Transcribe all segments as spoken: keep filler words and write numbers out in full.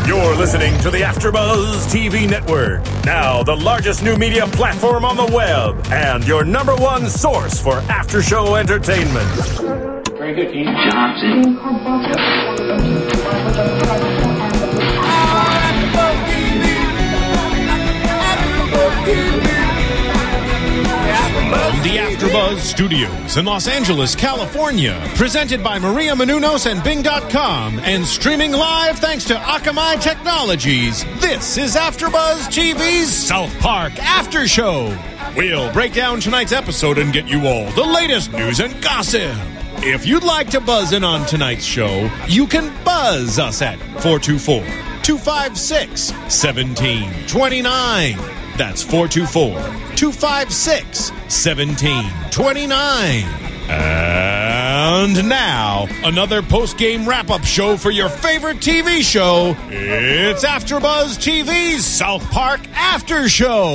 You're listening to the AfterBuzz T V Network, now the largest new media platform on the web, and your number one source for after-show entertainment. Very good, Dean Johnson. From the AfterBuzz Studios in Los Angeles, California, presented by Maria Menounos and Bing dot com, and streaming live thanks to Akamai Technologies, this is AfterBuzz T V's South Park After Show. We'll break down tonight's episode and get you all the latest news and gossip. If you'd like to buzz in on tonight's show, you can buzz us at four two four, two five six, one seven two nine. That's four two four, two five six, one seven two nine. And now, another post-game wrap-up show for your favorite T V show. It's AfterBuzz T V's South Park After Show.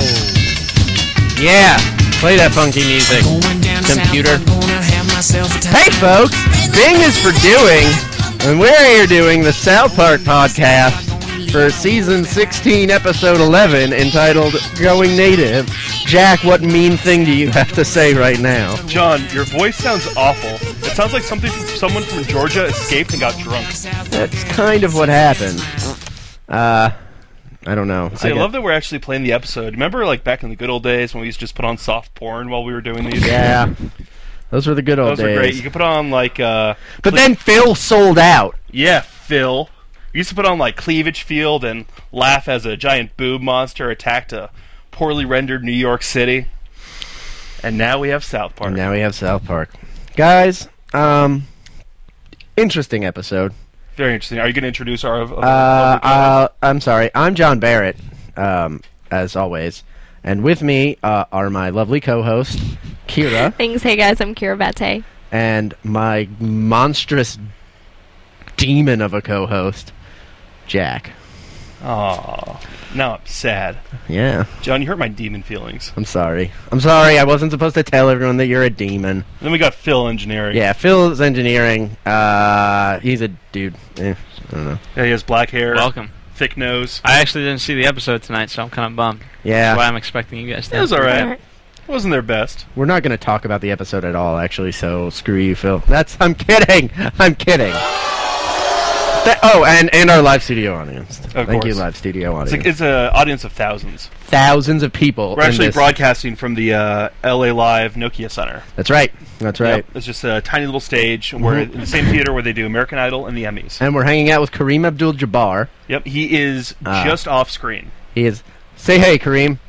Yeah, play that funky music, computer. Hey, folks, Bing is for doing, and we're here doing the South Park podcast for season sixteen, episode eleven, entitled Going Native. Jack, what mean thing do you have to say right now? John, your voice sounds awful. It sounds like something from someone from Georgia escaped and got drunk. That's kind of what happened. Uh, I don't know. See, I, I got... love love that we're actually playing the episode. Remember, like, back in the good old days when we used to just put on soft porn while we were doing these? Yeah. Those were the good old Those days. Those were great. You could put on, like, uh... But cle- then Phil sold out. Yeah, Phil. We used to put on, like, Cleavage Field and laugh as a giant boob monster attacked a poorly rendered New York City. And now we have South Park. And now we have South Park. Guys, um... interesting episode. Very interesting. Are you going to introduce our... Uh, uh, uh, I'm sorry. I'm John Barrett, um, as always. And with me uh, are my lovely co-host, Kira. Thanks. Hey, guys. I'm Kira Bate. And my monstrous demon of a co-host, Jack. Aww. Now I'm sad. Yeah. John, you hurt my demon feelings. I'm sorry. I'm sorry. I wasn't supposed to tell everyone that you're a demon. Then we got Phil engineering. Yeah, Phil's engineering. Uh, he's a dude. Eh, I don't know. Yeah, he has black hair. Welcome. Thick nose. I actually didn't see the episode tonight, so I'm kind of bummed. Yeah. That's why I'm expecting you guys to. It was alright. It wasn't their best. We're not going to talk about the episode at all, actually, so screw you, Phil. That's... I'm kidding! I'm kidding! That, oh, and, and our live studio audience. Of Thank course. you, live studio audience. It's an audience of thousands. Thousands of people. We're actually this. broadcasting from the uh, L A Live Nokia Center. That's right. That's right. Yep. It's just a tiny little stage. Mm-hmm. We're in the same theater where they do American Idol and the Emmys. And we're hanging out with Kareem Abdul-Jabbar. Yep, he is uh, just off screen. He is. Say hey, Kareem.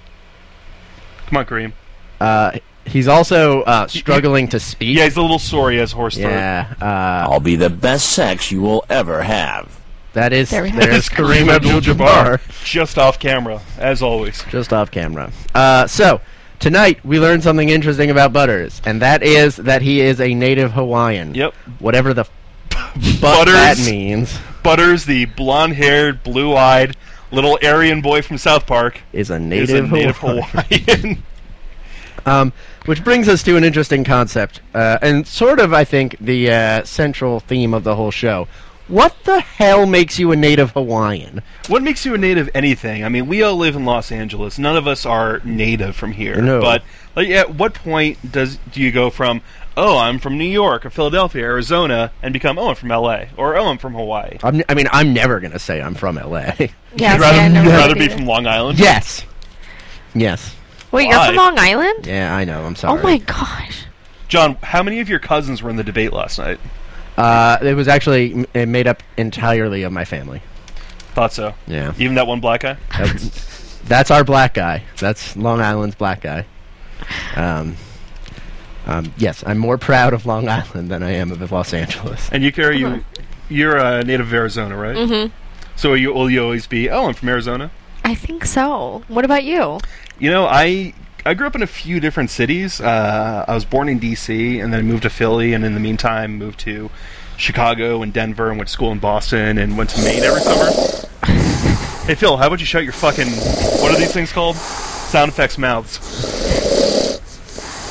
Come on, Kareem. Uh, he's also uh, struggling to speak. Yeah, he's a little sore. He has horse throat. Yeah. Uh, I'll be the best sex you will ever have. That is, there there's Kareem Abdul-Jabbar. Just off camera, as always. Just off camera. Uh, so, tonight we learned something interesting about Butters, and that is that he is a native Hawaiian. Yep. Whatever the f- Butters, that means. Butters, the blonde-haired, blue-eyed, little Aryan boy from South Park, is a native, is a native Hawaiian. Hawaiian. um, which brings us to an interesting concept, uh, and sort of, I think, the uh, central theme of the whole show. What the hell makes you a native Hawaiian? What makes you a native anything? I mean, we all live in Los Angeles. None of us are native from here. No. But like, at what point does do you go from, oh, I'm from New York or Philadelphia, Arizona, and become, oh, I'm from L A, or oh, I'm from Hawaii? I'm, I mean, I'm never going to say I'm from L A. Yeah, You'd see, rather, I never you'd rather would be either. from Long Island? Yes. Yes. Wait, Why? you're from Long Island? Yeah, I know. I'm sorry. Oh my gosh. John, how many of your cousins were in the debate last night? Uh, it was actually m- made up entirely of my family. Thought so. Yeah. Even that one black guy? That's, that's our black guy. That's Long Island's black guy. Um, um, yes, I'm more proud of Long Island than I am of Los Angeles. And you, Kara, you, you're a native of Arizona, right? Mm-hmm. So you, will you always be, oh, I'm from Arizona? I think so. What about you? You know, I I grew up in a few different cities. Uh, I was born in D C and then moved to Philly, and in the meantime moved to Chicago and Denver, and went to school in Boston, and went to Maine every summer. Hey, Phil, how about you shut your fucking... What are these things called? Sound effects mouths.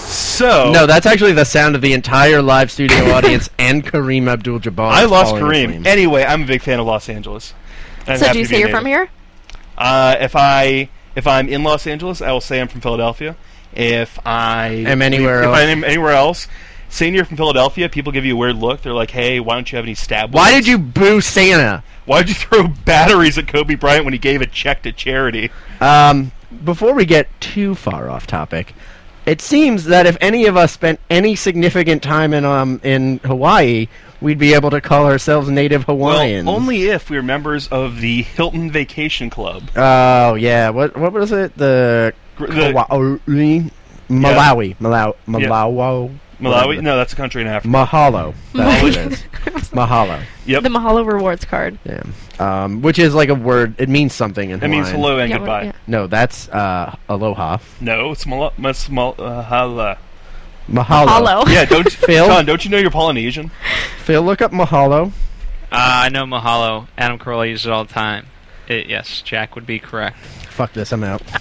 So No, that's actually the sound of the entire live studio audience and Kareem Abdul-Jabbar. I lost falling Kareem. asleep. Anyway, I'm a big fan of Los Angeles. I'm So happy do you to be say you're native. from here? Uh, if I if I'm in Los Angeles, I will say I'm from Philadelphia. If I Am anywhere if else. I'm anywhere else, saying you're from Philadelphia, people give you a weird look. They're like, "Hey, why don't you have any stab Why wounds? did you boo Santa? Why did you throw batteries at Kobe Bryant when he gave a check to charity?" Um, before we get too far off topic, it seems that if any of us spent any significant time in um in Hawaii, we'd be able to call ourselves native Hawaiians. Well, only if we're members of the Hilton Vacation Club. Oh yeah, what what was it? The, Gr- the- Kauai- Malawi, Malawi, Malawi, Malawi? No, that's a country in Africa. Mahalo. That's what it is. Mahalo. Yep. The Mahalo rewards card. Yeah. Um, which is like a word. It means something in That means Hawaiian. hello and Yeah, goodbye. what- yeah. No, that's uh, aloha. No, it's mala- mas- mal- uh, hala. Mahalo. Mahalo. Yeah, don't Phil? John, don't you know you're Polynesian? Phil, look up mahalo. Uh, I know Mahalo. Adam Carolla uses it all the time. It, yes, Jack would be correct. Fuck this, I'm out.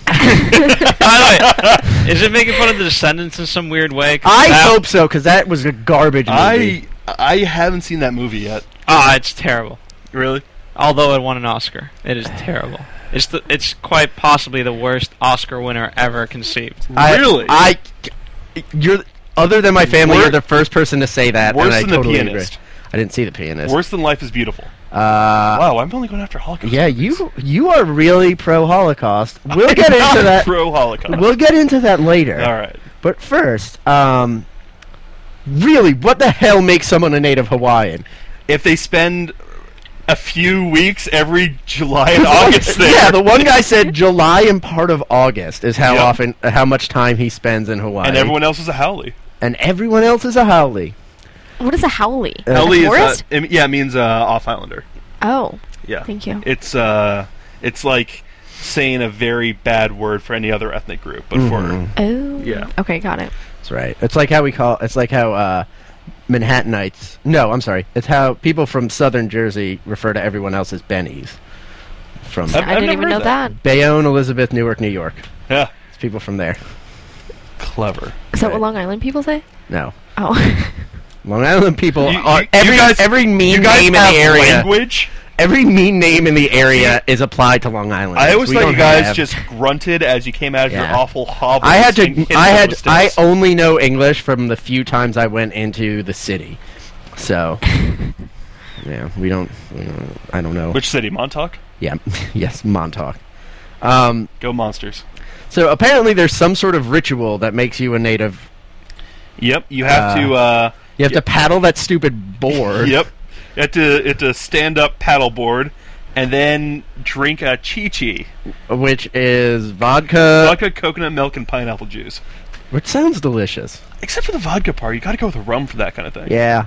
By the way, is it making fun of the Descendants in some weird way? 'Cause I that- hope so, because that was a garbage movie. I I haven't seen that movie yet. Ah, it's terrible. Really? Although it won an Oscar, it is terrible. It's the, it's quite possibly the worst Oscar winner ever conceived. I, Really? I, you're other than my family, Wor- you're the first person to say that. Worse and I than totally The Pianist. Agree. I didn't see The Pianist. Worse than Life is Beautiful. Uh, Wow, I'm only going after Holocaust. yeah, you you are really pro Holocaust. We'll get into that. Pro Holocaust. We'll get into that later. All right. But first, um, really, what the hell makes someone a native Hawaiian? If they spend a few weeks every July and August there. Yeah, the one guy said July and part of August is how Yep. often, uh, how much time he spends in Hawaii. And everyone else is a haole. and everyone else is a haole. What is a haole? Uh, Haole a is forest? uh, it, yeah, it means uh, off islander. Oh, Yeah. thank you. It's uh it's like saying a very bad word for any other ethnic group, but Mhm. for Oh. Yeah. Okay, got it. That's right. It's like how we call. It's like how uh, Manhattanites. No, I'm sorry. It's how people from Southern Jersey refer to everyone else as Bennies. From I've- I I've didn't never even heard know that. that. Bayonne, Elizabeth, Newark, New York. yeah, It's people from there. clever. Is that Right. what Long Island people say? No, Oh. Long Island people You- are you- every you guys- every mean You guys name in have the area. language. Every mean name in the area is applied to Long Island. I always We thought don't you guys have- just grunted as you came out of your Yeah. awful hovels. I had and to. hit I them had. with I sticks. only know English from the few times I went into the city. So, yeah, we don't. We don't I don't know. Which city? Montauk? Yeah. Yes, Montauk. Um. Go Monsters. So apparently, there's some sort of ritual that makes you a native. Yep, you have Uh, to. Uh, You have to paddle that stupid board. yep, you have to. You have to stand up paddleboard, and then drink a chi-chi, Which is vodka, vodka, coconut milk, and pineapple juice. which sounds delicious. Except for the vodka part, you got to go with rum for that kind of thing. Yeah.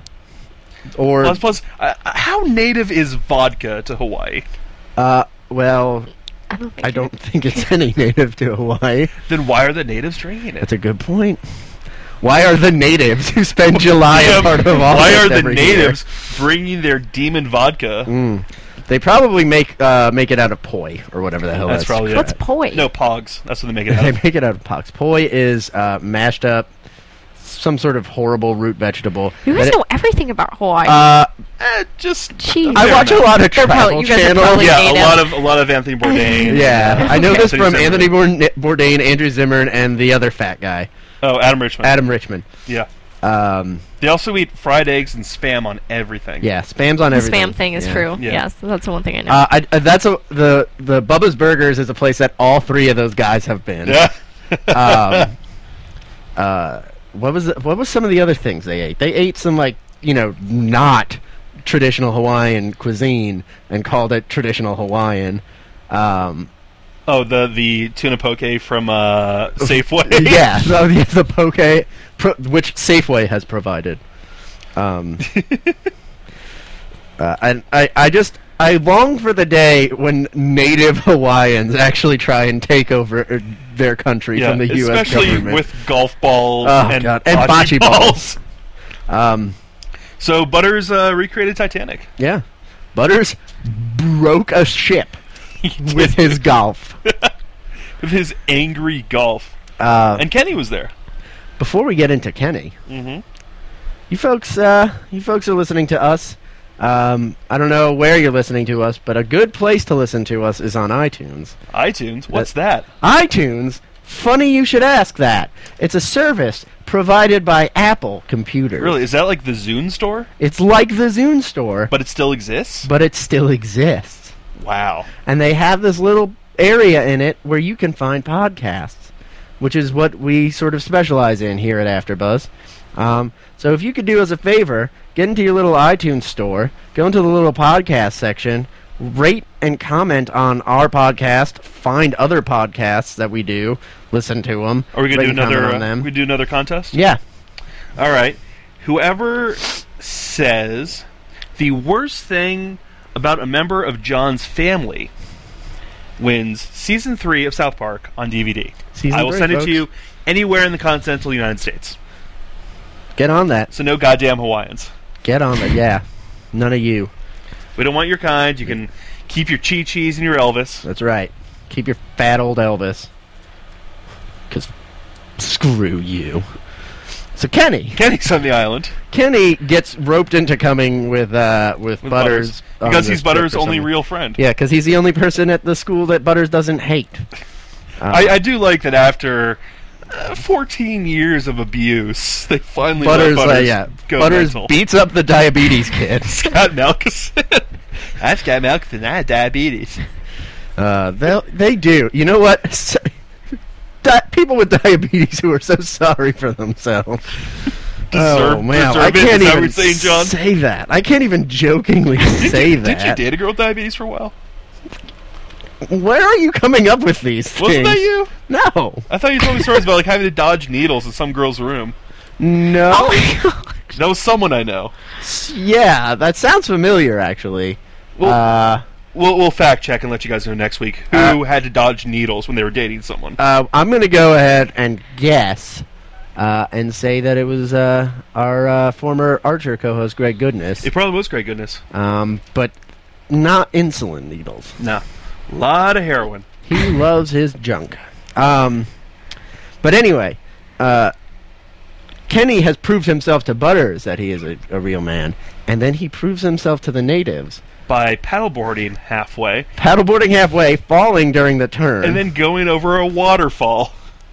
Or Plus, plus, uh, how native is vodka to Hawaii? uh, well, I don't think I you- don't think it's any native to Hawaii. Then why are the natives drinking it? That's a good point. Why are the natives who spend July Yeah, and part of August why are the every natives bringing their demon vodka? year? Mm. They probably make uh, make it out of poi or whatever the hell That's that's. probably it. What's poi? No, pogs. That's what they make it out They of. make it out of pox. Poi is uh, mashed up, some sort of horrible root vegetable. You guys that it- know everything about Hawaii. Uh, Eh, just Jeez. I fair watch a enough. lot of They're probably- travel you guys are channels. probably Yeah, native. a lot of a lot of Anthony Bourdain. Yeah, I know this Anthony from Zimmerman. Anthony Bourdain, Bourdain, Andrew Zimmern, and the other fat guy, Oh, Adam Richmond. Adam Richmond. Yeah. Um, They also eat fried eggs and spam on everything. yeah, spam's on the everything. spam thing is Yeah. true. Yeah. Yes, that's the one thing I know. Uh, I, uh, that's a, the the Bubba's Burgers is a place that all three of those guys have been. Yeah. um, uh, what was the, what was some of the other things they ate? They ate some like you know not traditional Hawaiian cuisine and called it traditional Hawaiian. Um, Oh, the the tuna poke from uh, Safeway. yeah, so the, the poke, pro, which Safeway has provided. Um, uh, and I, I just I long for the day when native Hawaiians actually try and take over uh, their country Yeah, from the U S especially government. with golf balls Oh, and, God, and bocce bocce balls. um, So Butters uh, recreated Titanic. yeah, Butters broke a ship with his golf. With his angry golf. Uh, And Kenny was there. before we get into Kenny, Mm-hmm. you folks, uh, you folks are listening to us. Um, I don't know where you're listening to us, but a good place to listen to us is on iTunes. iTunes? What's that? iTunes? Funny you should ask that. It's a service provided by Apple computers. Really? Is that like the Zune store? It's like the Zune store, But it still exists? but it still exists. Wow. And they have this little area in it where you can find podcasts, which is what we sort of specialize in here at AfterBuzz. Um, so if you could do us a favor, get into your little iTunes store, go into the little podcast section, rate and comment on our podcast, find other podcasts that we do, listen to them. Are we gonna rate do and comment another? on Uh, them. we do another contest? Yeah. All right. Whoever says the worst thing about a member of John's family wins season three of South Park on D V D. Season I will three, send folks. it to you anywhere in the continental United States. Get on that. So no goddamn Hawaiians. Get on that. Yeah. None of you. We don't want your kind. You can keep your Chi-Chis and your Elvis. That's right. Keep your fat old Elvis. Because screw you. So Kenny. Kenny's on the island. Kenny gets roped into coming with uh, with, With Butters. Butters. on Because this he's Butters' trip or only something. real friend. Yeah, because he's the only person at the school that Butters doesn't hate. Uh, I, I do like that after uh, fourteen years of abuse, they finally Butters, let Butters uh, yeah, go Butters mental. beats up the diabetes kid. Scott Malkison. I've got Malkison. I had diabetes. Uh, they they do. You know what? So, di- people with diabetes who are so sorry for themselves. Deserve- oh man, deserve I it? can't Is that what even you're saying, John? say that. I can't even jokingly say Did that. you date a girl with diabetes for a while? Where are you coming up with these things? Wasn't that you? No. I thought you told me stories about like having to dodge needles in some girl's room. No. Oh That was someone I know. Yeah, that sounds familiar, actually. Well, uh, We'll, we'll fact check and let you guys know next week who Uh, had to dodge needles when they were dating someone. uh, I'm going to go ahead and guess uh, and say that it was uh, our uh, former Archer co-host, Greg Goodness. It probably was Greg Goodness. Um, but not insulin needles. No. A lot of heroin. He loves his junk. Um, but anyway, uh, Kenny has proved himself to Butters that he is a, a real man, and then he proves himself to the natives. By paddleboarding halfway. Paddleboarding halfway, falling during the turn. And then going over a waterfall.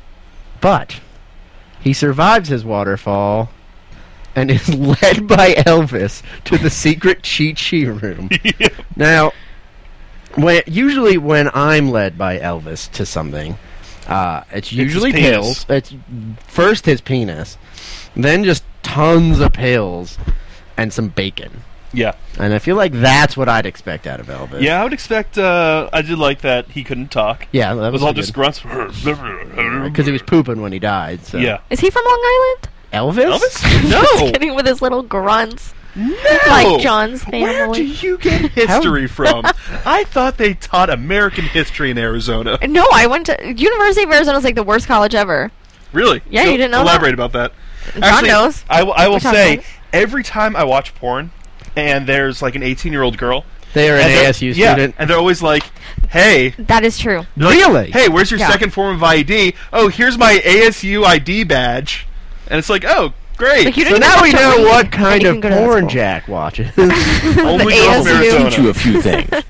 But he survives his waterfall and is led by Elvis to the secret cheat sheet room. Yeah. Now, when, usually when I'm led by Elvis to something, uh, it's usually his penis. pills. It's first his penis, then just tons of pills and some bacon. Yeah. And I feel like that's what I'd expect out of Elvis. Yeah, I would expect, uh, I did like that he couldn't talk. Yeah, that It was was all good. just grunts. Because he was pooping when he died. So. Yeah. Is he from Long Island? Elvis? Elvis? No! Just kidding with his little grunts. No! Like John's family. Where do you get history from? I thought they taught American history in Arizona. No, I went to University of Arizona is like the worst college ever. Really? Yeah, you didn't know Elaborate about that. John Actually, knows. I, w- I will We talked say, about it. every time I watch porn, and there's like an eighteen-year-old girl, They are an and A they're- S U yeah, student. and they're always like, "Hey, That is true. they're like, Really? Hey, where's your Yeah. second form of I D? Oh, here's my A S U I D badge." And it's like, "Oh, great." Like, you So don't even now have we to know read, what and kind you of can go to that porn school. Jack watches. Only The girls from A S U. Arizona. Teach you a few things.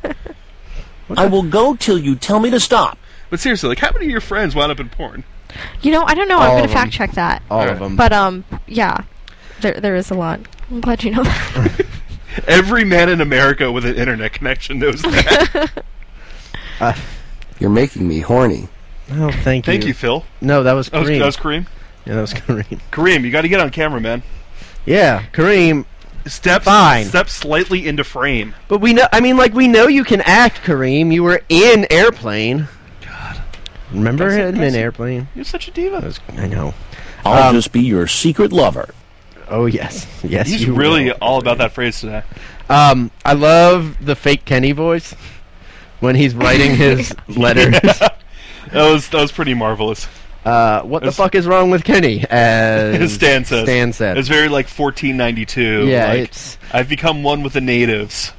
I will go till you tell me to stop. But seriously, like, how many of your friends wound up in porn? You know, I don't know. All I'm gonna of 'em. fact check that. All Alright. of them. But um, yeah, there there is a lot. I'm glad you know that. Every man in America with an internet connection knows that. Uh, You're making me horny. oh, thank you. Thank you, Phil. No, that was That was, Kareem. that was Kareem. yeah, that was Kareem. Kareem, you got to get on camera, man. Yeah, Kareem. Step, Fine. step slightly into frame. But we know. I mean, like we know you can act, Kareem. You were in Airplane. God, Remember That's him in impressive. Airplane? you're such a diva. That was, I know. I'll Um, just be your secret lover. Oh yes, yes. He's you really will. all about that phrase today. Um, I love the fake Kenny voice when he's writing his letters. That was that was pretty marvelous. Uh, what the It's- fuck is wrong with Kenny? As Stan says. Stan said. It's very like fourteen ninety-two. Yeah, like, it's- I've become one with the natives.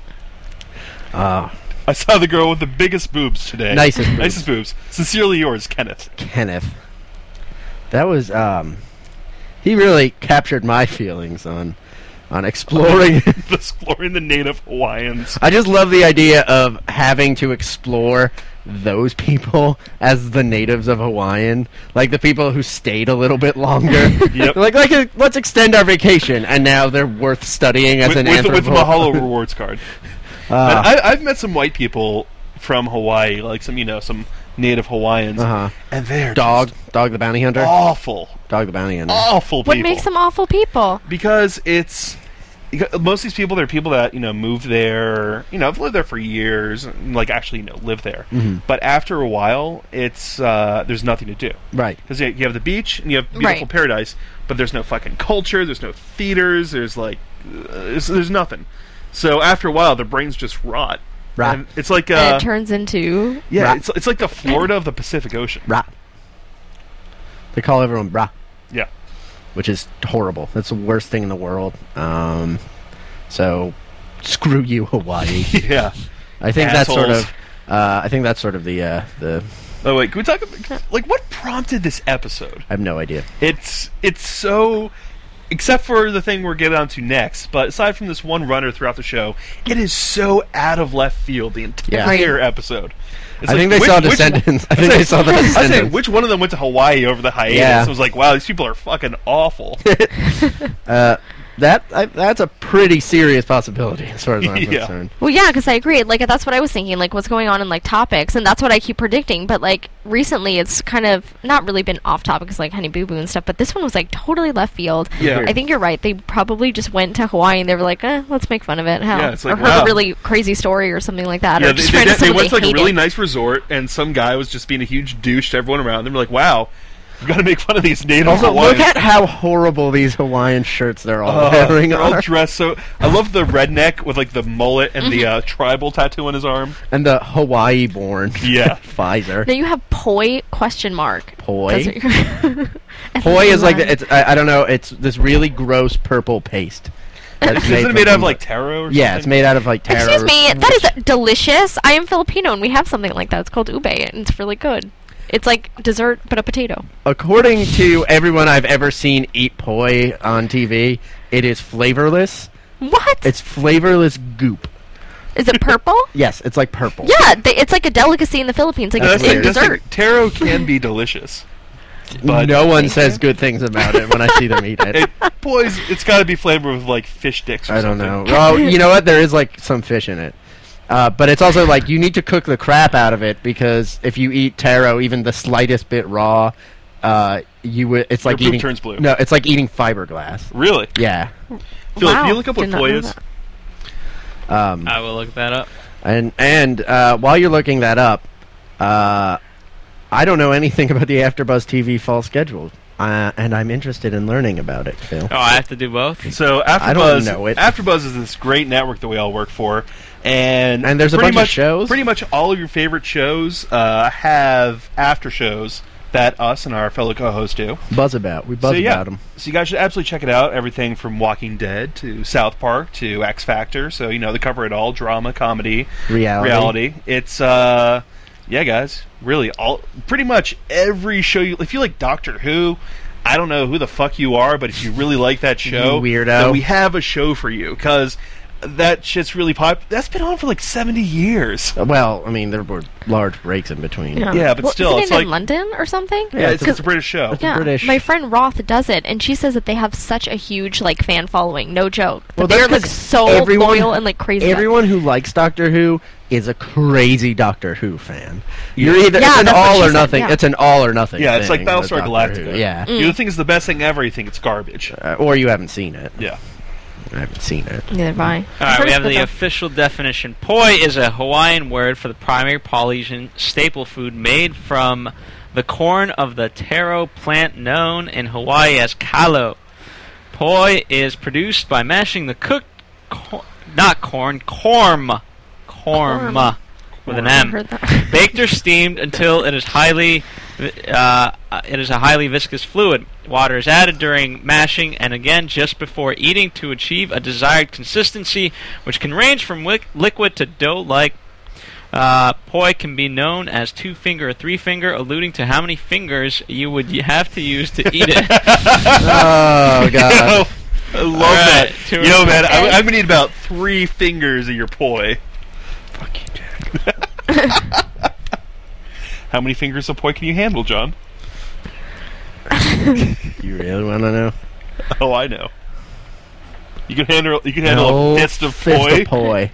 Uh, I saw the girl with the biggest boobs today. Nicest boobs. Nicest boobs. Sincerely yours, Kenneth. Kenneth. That was um. he really captured my feelings on on exploring exploring the native Hawaiians. I just love the idea of having to explore those people as the natives of Hawaiian, like the people who stayed a little bit longer. Yep. Like, like uh, let's extend our vacation, and now they're worth studying as with, an with, with the anthropo- Mahalo rewards card. Uh, I, I've met some white people from Hawaii, like some you know some native Hawaiians, uh-huh. and they're Dog, just Dog the Bounty Hunter. awful, Dog the Bounty Hunter. awful people. What makes them awful people? Because it's most of these people, they're people that you know moved there, you know, have lived there for years, and, like actually you know live there. Mm-hmm. But after a while, it's uh, there's nothing to do, Right. because you you have the beach and you have beautiful Right. paradise, but there's no fucking culture, there's no theaters, there's like uh, there's, there's nothing. So after a while, their brains just rot. Right. And it's like uh, and it turns into yeah, Rot. it's it's like the Florida of the Pacific Ocean. Bra. They call everyone bra, Yeah. which is horrible. That's the worst thing in the world. Um, so, screw you, Hawaii. Yeah. I think that's sort Assholes. of. Uh, I think that's sort of the uh, the. Oh wait, can we talk about like what prompted this episode? I have no idea. It's it's so, except for the thing we're getting on to next, but aside from this one runner throughout the show, it is so out of left field the entire episode. It's I like, think they which- saw which- Descendants. I think they saw the I was saying, Descendants. which one of them went to Hawaii over the hiatus? Yeah. I was like, wow, these people are fucking awful. Uh, that I, that's a pretty serious possibility as far as I'm Yeah. concerned. Well, yeah, because I agree. Like, that's what I was thinking. Like, what's going on in like topics, and that's what I keep predicting. But like recently, it's kind of not really been off topics like Honey Boo Boo and stuff. But this one was like totally left field. Yeah. I think you're right. They probably just went to Hawaii and they were like, eh, let's make fun of it. Hell. Yeah, it's like, or heard wow. a really crazy story or something like that. Yeah, or they, just they, ran to did- they someone went to like a hated. really nice resort, and some guy was just being a huge douche to everyone around them. Like, wow, you got to make fun of these native Also, Hawaiians. look at how horrible these Hawaiian shirts they're all Uh, wearing they're all are. dressed so. I love the redneck with like the mullet and the uh, tribal tattoo on his arm. And the Hawaii-born Yeah. Pfizer. Now you have poi question mark. Poi? That's what- Poi is like, the, it's I, I don't know, it's this really gross purple paste. That's Isn't it from made out of some- like taro or something? Yeah, it's made out of like taro. Excuse me, that is delicious. I am Filipino and we have something like that. It's called ube and it's really good. It's like dessert but a potato. According to everyone I've ever seen eat poi on T V, it is flavorless. What? It's flavorless goop. Is it purple? Yes, it's like purple. Yeah, they, it's like a delicacy in the Philippines. Like No, it's that's in like, that's like, dessert. taro can be delicious. But no one Thank says you. good things about it when I see them eat it. it, boys, it's got to be flavored with like fish sticks or I don't something. know. Well, you know what? There is like some fish in it. Uh, but it's also like you need to cook the crap out of it because if you eat taro even the slightest bit raw, uh, you would. It's like Your poop eating. turns blue. No, it's like eating fiberglass. Really? Yeah. Phil, Wow, can you look up what did not poi know is? that. Um, I will look that up. and and uh, while you're looking that up, uh, I don't know anything about the AfterBuzz T V fall schedule, uh, and I'm interested in learning about it, Phil. Oh, I have to do both? So AfterBuzz, I don't know it. AfterBuzz is this great network that we all work for, and And there's a pretty bunch of much, shows? Pretty much all of your favorite shows uh, have after shows that us and our fellow co-hosts do. Buzz about. We buzz so yeah, about them. so you guys should absolutely check it out. Everything from Walking Dead to South Park to X Factor. So you know they cover it all: drama, comedy, Reality. reality. It's uh, yeah, guys, really all pretty much every show. You, if you like Doctor Who, I don't know who the fuck you are, but if you really like that show, You weirdo. then we have a show for you because that shit's really pop. That's been on for like seventy years. Uh, Well, I mean, there were large breaks in between. Yeah, but Well, still, isn't it's it like- in London or something? Yeah, it's, it's it's a British show. It's a Yeah, British. my friend Roth does it, and she says that they have such a huge like fan following. No joke. Well, That they're that's like 'cause so everyone- loyal and like crazy. about it. Everyone who likes Doctor Who is a crazy Doctor Who fan. You're either Yeah, it's an that's what all she or said, nothing. yeah. It's an all or nothing. Yeah, it's like thing Battlestar with Doctor Galactica. Who. Yeah, Mm. You think it's the best thing ever, you think it's garbage. uh, or you haven't seen it. Yeah. I haven't seen it. Neither have I. All I've right, heard we it's have good, the though. official definition. Poi is a Hawaiian word for the primary Polynesian staple food made from the corn of the taro plant known in Hawaii as kalo. Poi is produced by mashing the cooked, cor- not corn, corm, corm, Corm. with an I M. heard that. Baked or steamed until it is highly, uh, it is a highly viscous fluid. Water is added during mashing and again just before eating to achieve a desired consistency, which can range from wi- liquid to dough-like. Uh, poi can be known as two-finger or three-finger, alluding to how many fingers you would y- have to use to eat it. Oh, God. I love All right, that. two You know, man, Okay. I, I'm gonna need about three fingers of your poi. Fuck you, Jack. How many fingers of poi can you handle, John? You really want to know? Oh, I know. You can handle. You can handle No a fist of fist poi. of poi.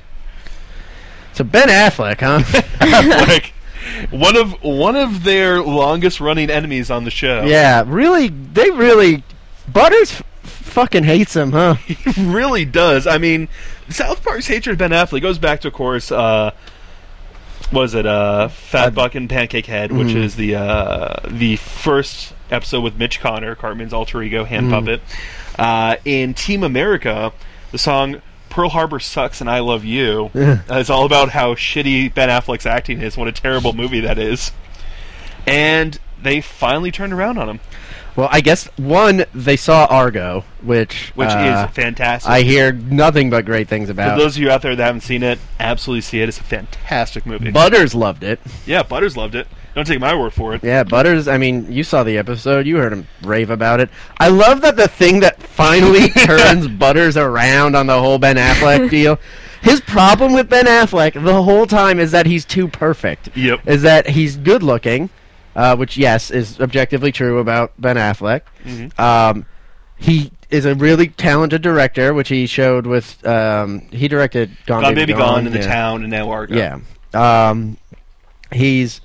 So Ben Affleck, huh? Like one of one of their longest running enemies on the show. Yeah, really, they really... Butters f- fucking hates him, huh? He really does. I mean, South Park's hatred of Ben Affleck goes back to, of course, uh, what is it, uh, Fat Buck and Pancake Head, which Mhm. is the uh, the first episode with Mitch Connor, Cartman's alter ego, hand Mhm. puppet. Uh, in Team America, the song Pearl Harbor Sucks and I Love You Yeah. uh, is all about how shitty Ben Affleck's acting is, what a terrible movie that is. And they finally turned around on him, Well, I guess, one, they saw Argo, which... which uh, is fantastic. I hear nothing but great things For about. those of you out there that haven't seen it, absolutely see it. It's a fantastic movie. Butters loved it. Yeah, Butters loved it. Don't take my word for it. Yeah, Butters, I mean, you saw the episode. You heard him rave about it. I love that the thing that finally turns Butters around on the whole Ben Affleck deal. His problem with Ben Affleck the whole time is that he's too perfect. Yep. Is that he's good looking, uh, which, yes, is objectively true about Ben Affleck. Mhm. Um, he is a really talented director, which he showed with... Um, he directed Gone, Gone Baby Gone, in the yeah. Town, and now Argo. Yeah. Um, he's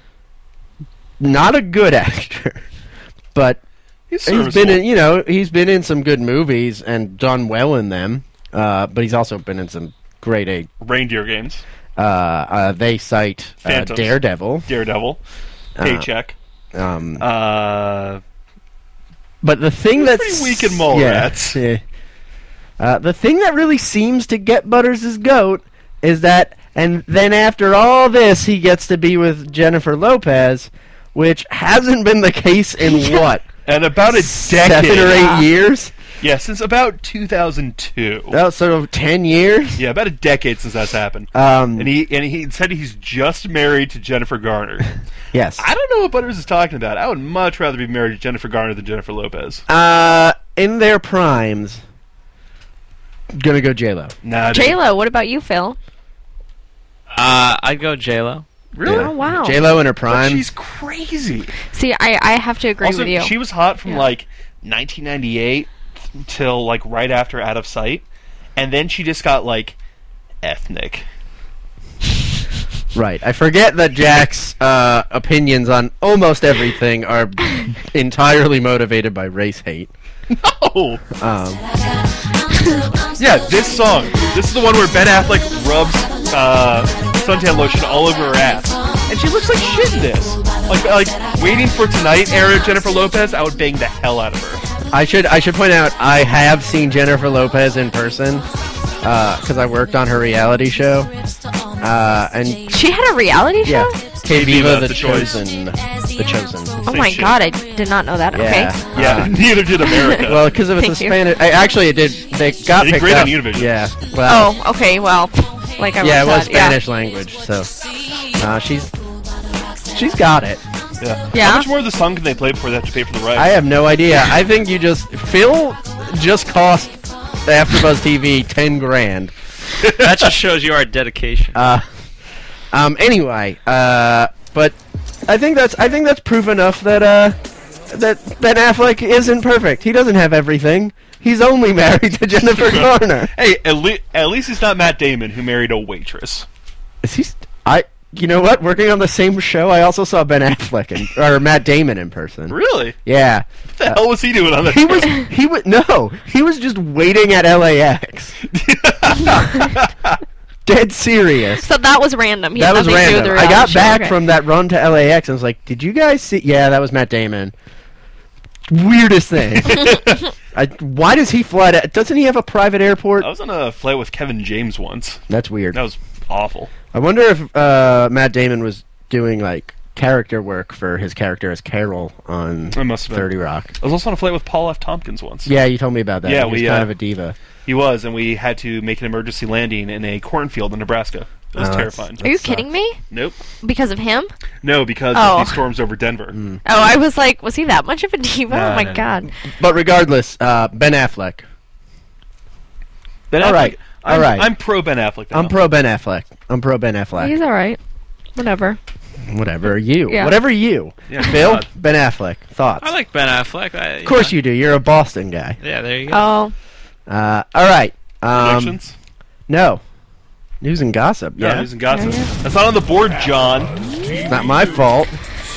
not a good actor, but He's he's serviceable. been in, you know, he's been in some good movies and done well in them. Uh, but he's also been in some great A. Reindeer Games, Uh, uh, they cite uh, Phantoms. Daredevil. Daredevil, Uh, Paycheck. Um, Uh, but the thing he's that's pretty weak in Mallrats. Yeah, yeah. Uh, the thing that really seems to get Butters' goat is that, and then after all this, he gets to be with Jennifer Lopez, which hasn't been the case in what? and about a Seven decade. or eight Yeah. years? Yeah, since about two thousand two. Oh, so ten years? Yeah, about a decade since that's happened. Um, and he and he said he's just married to Jennifer Garner. yes. I don't know what Butters is talking about. I would much rather be married to Jennifer Garner than Jennifer Lopez. Uh, in their primes, gonna go J-Lo. Nah, dude. J-Lo, what about you, Phil? Uh, I'd go J-Lo. Really? Oh, wow. J-Lo in her But prime. she's crazy. See, I, I have to agree Also, with you. she was hot from Yeah. like nineteen ninety-eight till like right after Out of Sight, and then she just got like ethnic. Right. I forget that Jack's uh, opinions on almost everything are entirely motivated by race hate. Oh, Um, yeah, this song. This is the one where Ben Affleck rubs uh, suntan lotion all over her ass, and she looks like shit in this. Like, like Waiting for Tonight era Jennifer Lopez, I would bang the hell out of her. I should I should point out I have seen Jennifer Lopez in person because I worked on her reality show. Uh, and She had a reality show? yeah, K Viva the, The Choice. Chosen, the Chosen. Oh Same my shit. god, I did not know that. Yeah. Okay. Yeah, Uh, neither did America. well, because it was a Thank you. Spanish. I, actually, it did. They got They did picked great on up. Univision. Yeah. Well. Oh, okay, well, like I yeah, it was said, yeah. Spanish language. So uh, she's she's got it. yeah. Yeah. How much more of the song can they play before they have to pay for the rights? I have no idea. I think you just Phil just cost AfterBuzz T V ten grand. That just shows you our dedication. Uh, um. Anyway, uh, but I think that's I think that's proof enough that uh that Ben Affleck isn't perfect. He doesn't have everything. He's only married to Jennifer Garner. Hey, at, le- at least it's not Matt Damon who married a waitress. Is he? St- I. You know what? Working on the same show, I also saw Ben Affleck in, or Matt Damon in person. Really? Yeah. What the hell was he doing on that? He was. He was. No. He was just waiting at L A X. Dead serious. So that was random. He That had was nothing to do with random. the I got reality show. back Okay. from that run to L A X and was like, "Did you guys see?" Yeah, that was Matt Damon. Weirdest thing. I, why does he fly to? Doesn't he have a private airport? I was on a flight with Kevin James once. That's weird. That was awful. I wonder if uh, Matt Damon was doing like character work for his character as Carol on It must have been. thirty Rock. I was also on a flight with Paul F. Tompkins once. Yeah, you told me about that. Yeah, he was we, kind uh, of a diva. He was, and we had to make an emergency landing in a cornfield in Nebraska. It It was Oh, that's- terrifying. Are you sucks. kidding me? Nope. Because of him? No, because Oh. of these storms over Denver. Mm. Oh, I was like, was he that much of a diva? No, oh my no, no. god. But regardless, uh, Ben Affleck. Ben All Affleck, right. I'm, All right. I'm pro Ben Affleck. Now. I'm pro Ben Affleck. I'm pro Ben Affleck. He's alright. Whatever. Whatever you. Yeah. Whatever you. Yeah, Phil, God. Ben Affleck. Thoughts? I like Ben Affleck. I, Of course you do. You're a Boston guy. Yeah, there you go. Oh. Uh, all right. Um, Predictions? no. News and gossip. No, Yeah. news and gossip. Yeah, yeah. That's not on the board, John. It's not my fault.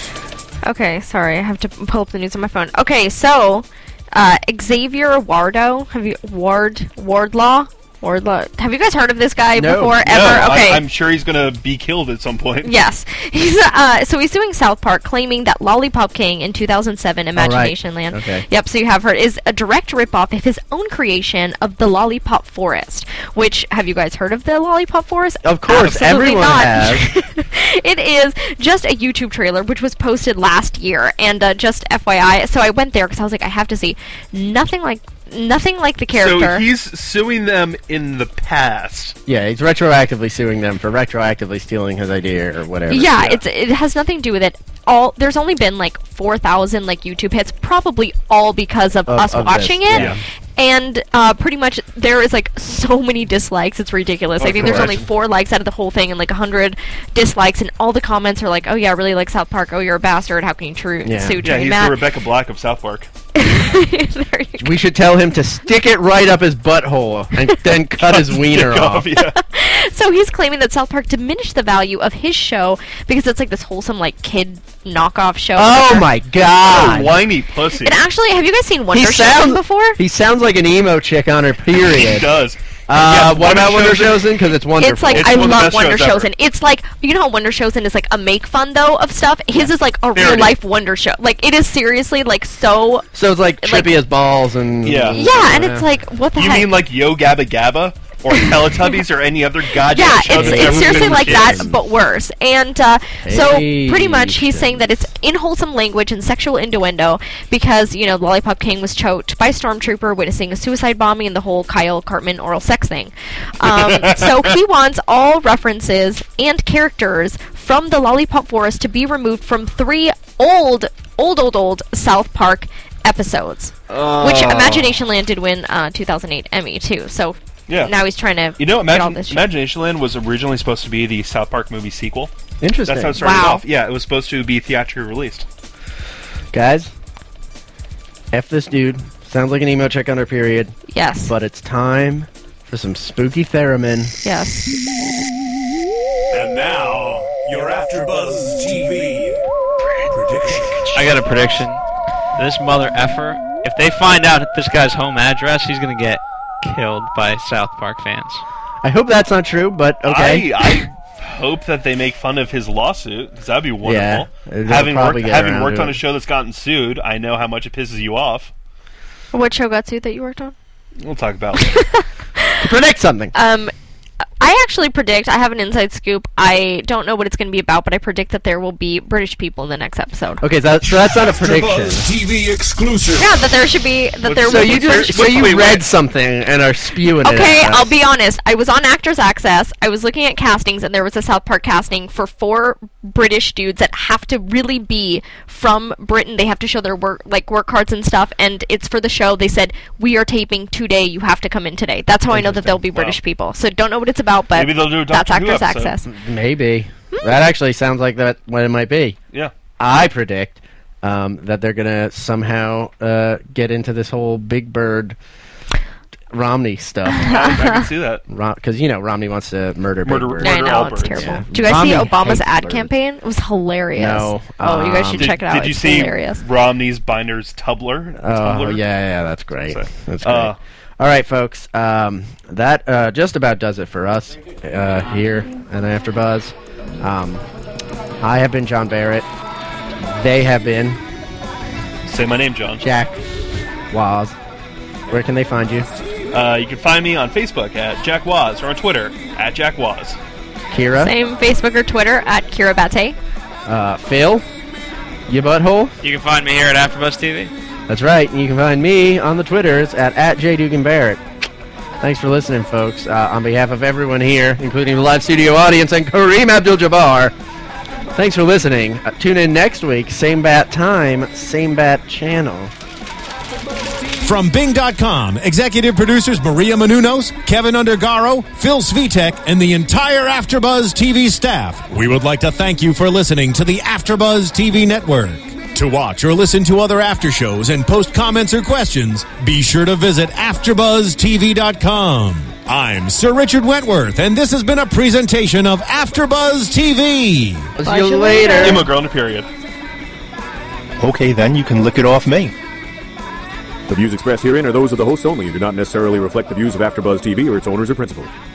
Okay, sorry. I have to pull up the news on my phone. Okay, so uh, Xavier Wardo, have you Ward Wardlaw? Wardlaw. Have you guys heard of this guy No. before? No, Ever? Okay. I, I'm sure he's gonna be killed at some point. Yes. He's uh, so he's suing South Park, claiming that Lollipop King in two thousand seven, Imagination Land. Okay. Yep. So you have heard is a direct ripoff of his own creation of the Lollipop Forest. Which have you guys heard of the Lollipop Forest? Of course, Absolutely everyone not. has. It is just a YouTube trailer which was posted last year, and uh, just F Y I. So I went there because I was like, I have to see. Nothing like. Nothing like the character. So he's suing them in the past. Yeah, he's retroactively suing them for retroactively stealing his idea or whatever. Yeah, it's it has nothing to do with it. All there's only been like four thousand like YouTube hits, probably all because of, Of- us of watching this, it. yeah. And uh, pretty much there is like so many dislikes, it's ridiculous. I Of think there's course. only four likes out of the whole thing and like a hundred dislikes, and all the comments are like, "Oh yeah, I really like South Park. Oh, you're a bastard. How can you tru- Yeah. sue Yeah, Train he's Matt?" the Rebecca Black of South Park. There you We should tell him to stick it right up his butthole and then cut his wiener Dick off. Yeah. So he's claiming that South Park diminished the value of his show because it's like this wholesome like kid knockoff show. Oh whatever. my What a god! whiny pussy. And actually, have you guys seen He Wonder sounds Show before? He sounds like an emo chick on her He period. does. Uh, Yeah, what about Wonder Chosen- Chosen? Because it's wonderful. It's like It's I one of the love best Wonder shows ever. Chosen. It's like you know how Wonder Chosen is like a make fun though of stuff. His is like a Parody. real life Wonder Show. Like it is seriously like so. so it's like like- trippy as balls and Yeah. Yeah, and it's like what the You heck? mean like Yo Gabba Gabba? Or Teletubbies or any other goddamn yeah, show it's that's it's ever seriously been like for that, kids? but worse. And uh, so Hey, pretty much he's shit. saying that it's unwholesome language and sexual innuendo because you know Lollipop King was choked by a stormtrooper witnessing a suicide bombing and the whole Kyle Cartman oral sex thing. Um, so he wants all references and characters from the Lollipop Forest to be removed from three old, old, old, old South Park episodes, which Imagination Land did win uh, two thousand eight Emmy too. So Yeah. now he's trying to You know, get all Imagine, this shit. Imagination Land was originally supposed to be the South Park movie sequel. Interesting. That's how it started Wow. off. Yeah, it was supposed to be theatrically released. Guys, F this dude. Sounds like an emo chick on her period. Yes. But it's time for some spooky theremin. Yes. And now, your AfterBuzz T V prediction. I got a prediction. This mother effer, if they find out this guy's home address, he's gonna get killed by South Park fans. I hope that's not true, but okay. I, I hope that they make fun of his lawsuit, because that'd be wonderful. they'll having probably worked, get having around worked to on it. a show that's gotten sued, I know how much it pisses you off. What show got sued that you worked on? We'll talk about it. Predict something. Um, I actually predict, I have an inside scoop. I don't know what it's going to be about, but I predict that there will be British people in the next episode. Okay, so, so that's not a prediction. AfterBuzz T V exclusive. Yeah, that there should be, that there So will you be just British so you wait, read wait. something and are spewing it. Okay, at us. I'll be honest. I was on Actors Access. I was looking at castings, and there was a South Park casting for four British dudes that have to really be from Britain. They have to show their work, like work cards and stuff. And it's for the show. They said we are taping today. You have to come in today. That's how I know that they'll be Wow. British people. So don't know what it's about, but Maybe they'll do a that's Doctor Who Actors episode. Access. Maybe. That actually sounds like that what it might be. Yeah. I predict um, that they're gonna somehow uh, get into this whole Big Bird Romney stuff. I, I can see that. Because you know Romney wants to murder Big Murder- Bird. Yeah, I Murder know, all it's birds. terrible. Yeah. Did you guys Romney see Obama's hates ad birds. campaign? It was hilarious. No. Oh, you guys should Um, Did, check it out. did you it's see hilarious. Romney's Binder's Tumblr? Oh Tumblr? yeah, yeah, that's great. So, That's great. uh, All right, folks. Um, that uh, just about does it for us uh, here at AfterBuzz. Um, I have been John Barrett. They have been Say my name, John. Jack Waz. Where can they find you? Uh, you can find me on Facebook at Jack Waz or on Twitter at Jack Waz. Kira, Same Facebook or Twitter at Kira Bate. uh, Phil, you butthole. You can find me here at AfterBuzz T V. That's right. And you can find me on the Twitters at at jduganbarrett. Thanks for listening, folks. Uh, on behalf of everyone here, including the live studio audience and Kareem Abdul-Jabbar, thanks for listening. Uh, tune in next week, same bat time, same bat channel. From Bing dot com, executive producers Maria Menounos, Kevin Undergaro, Phil Svitek, and the entire AfterBuzz T V staff, we would like to thank you for listening to the AfterBuzz T V network. To watch or listen to other after shows and post comments or questions, be sure to visit after buzz T V dot com. I'm Sir Richard Wentworth, and this has been a presentation of AfterBuzz T V. See you later. Emo girl in a period. Okay, then you can lick it off me. The views expressed herein are those of the hosts only and do not necessarily reflect the views of AfterBuzz T V or its owners or principals.